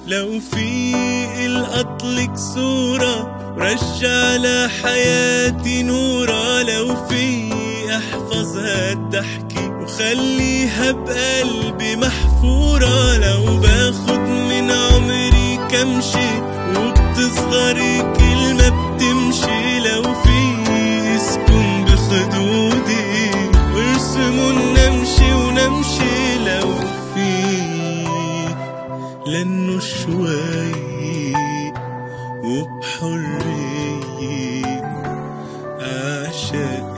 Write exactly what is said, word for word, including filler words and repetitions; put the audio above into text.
لو في القطلك صورة رجع لحياتي نورة، لو في احفظها الضحكة وخليها بقلبي محفورة، لو باخد من عمري كم شي وبتصغري كل ما بتمشي، لو في اسكن بخدودي وارسموا نمشي ونمشي، لو في لأنه شوي وبحرية أعشق